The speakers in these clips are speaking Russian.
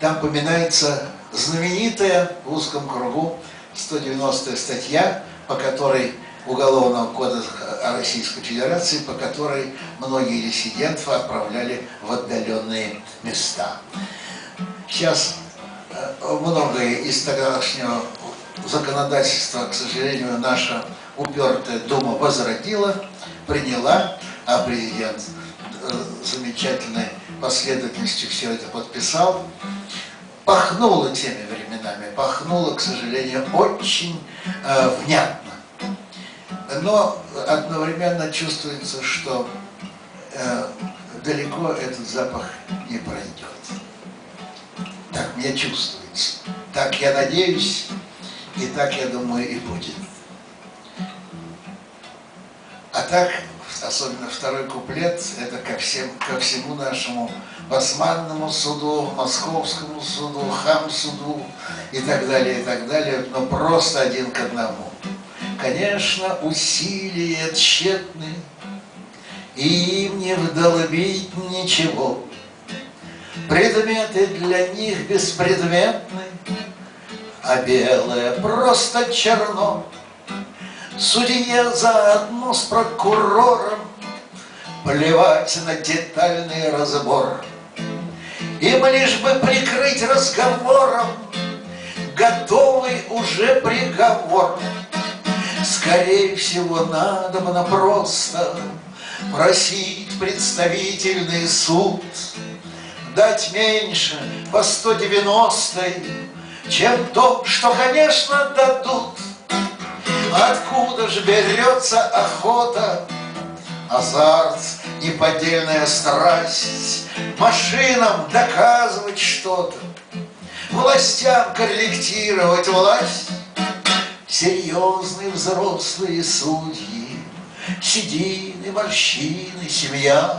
Там упоминается знаменитая в узком кругу 190-я статья, по которой Уголовного кодекса Российской Федерации, по которой многие диссидентов отправляли в отдаленные места. Сейчас многое из тогдашнего законодательства, к сожалению, наша упертая Дума возродила, приняла, а президент замечательной последовательностью все это подписал. Пахнуло теми временами, пахнуло, к сожалению, очень внятно. Но одновременно чувствуется, что далеко этот запах не пройдет. Так мне чувствуется. Так я надеюсь, и так, я думаю, и будет. А так, особенно второй куплет, это ко всему нашему Басманному суду, Московскому суду, Хамсуду и так далее, но просто один к одному. Конечно, усилия тщетны, и им не вдолбить ничего. Предметы для них беспредметны, а белое просто черно. Судье заодно с прокурором плевать на детальный разбор. Им лишь бы прикрыть разговором готовый уже приговор. Скорее всего, надобно просто просить представительный суд дать меньше по 190-й, чем то, что, конечно, дадут. Откуда же берется охота, азарт, неподдельная страсть, машинам доказывать что-то, властям корректировать власть? Серьезные взрослые судьи, седины, морщины, семья.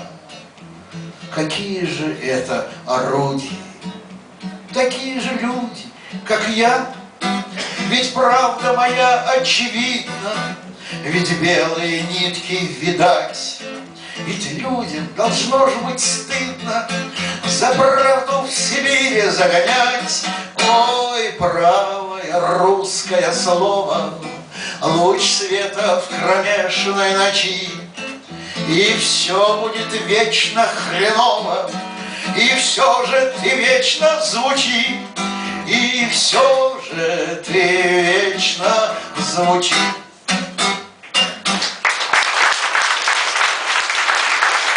Какие же это орудия? Такие же люди, как я. Ведь правда моя очевидна, ведь белые нитки видать. Ведь людям должно же быть стыдно за правду в Сибири загонять. Ой, правое русское слово, луч света в кромешной ночи, и все будет вечно хреново, и все же ты вечно звучи, и все же ты вечно звучи.